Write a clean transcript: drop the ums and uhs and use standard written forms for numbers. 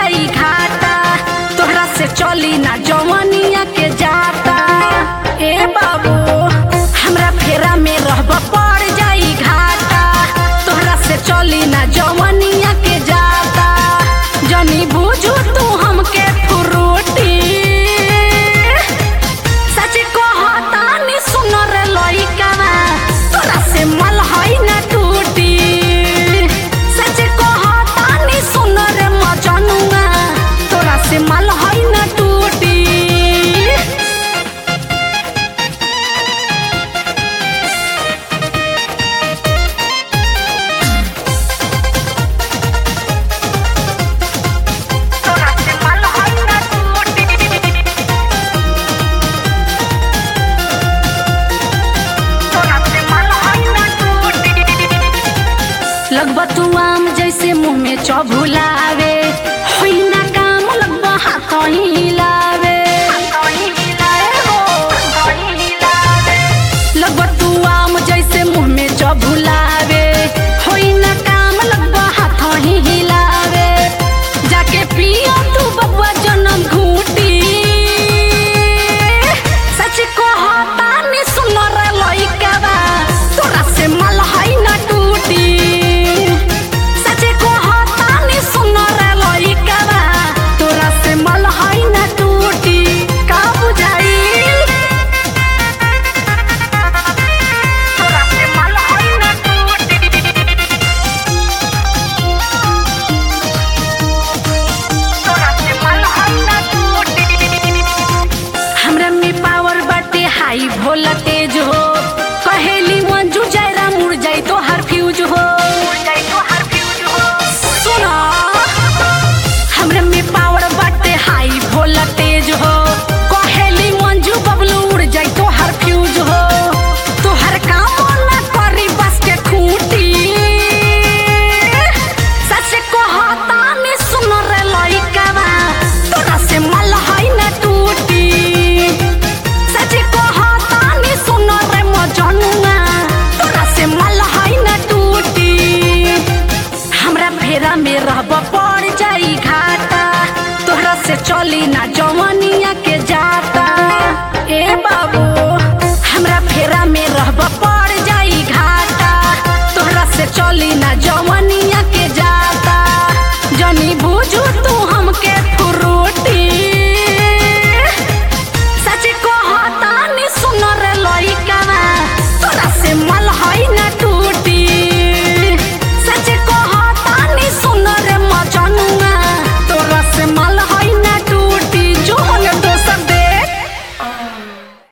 जाई घाटा, तोहरा से चली ना जवनिया के जाता। ए बाबू हमरा फेरा में रहब पड़ जाई घाटा, तोहरा से चली ना जवनिया के जाता। जनी बुझू तू हमके फ्रूटी, सच कहता नी सुन रे लइकावा, तोरा से मल हई ना टूटी। सच कहता नी सुन रे मजनुआ, तोरा से मल हई ना टूटी। तोरा से मल हई ना टूटी। तोरा से मल हई ना टूटी। लगबा तू आम जैसे मुँह में चबुलावे, होई ना काम लगबा हाथ हिलावे। लगबा तू आम जैसे मुँह में चबुलावे, होई ना काम लगबा हाथ हिलावे। जाके पिया तू बबुआ जनम घूटी, सच कहता नी सुन रे लइकावा, तोरा से मल हई ना टूटी। सच कहता नी सुन रे लइकावा, तोरा से मल हई ना टूटी। का बुझाइल? तोरा से मल हई ना टूटी। तोरा से मल हई ना टूटी। हमरा में पावर बाटे हाई वोल्टेज हो, कहेली मंजू जयरा मुड़ जाई तो हर फ्यूज हो। सुना हमरा में पावर बाटे हाई वोल्टेज हो, कहेली मंजू बबलू उड़ जाई तो हर फ्यूज हो। तो हर काम ना करी बस के खूंटी, सच कहता नी सुन रे लइकावा, तोरा से मल हई ना टूटी। सच कहता नी सुन रे मजनुआ, तोरा से मल हई ना टूटी। हमरा फेरा में रहब पड़ जाई घाटा, तोहरा से चली ना जवनिया के जाता। ए बाबू हमरा फेरा में रहब पड़ जाई घाटा, तोहरा से चली ना जवनिया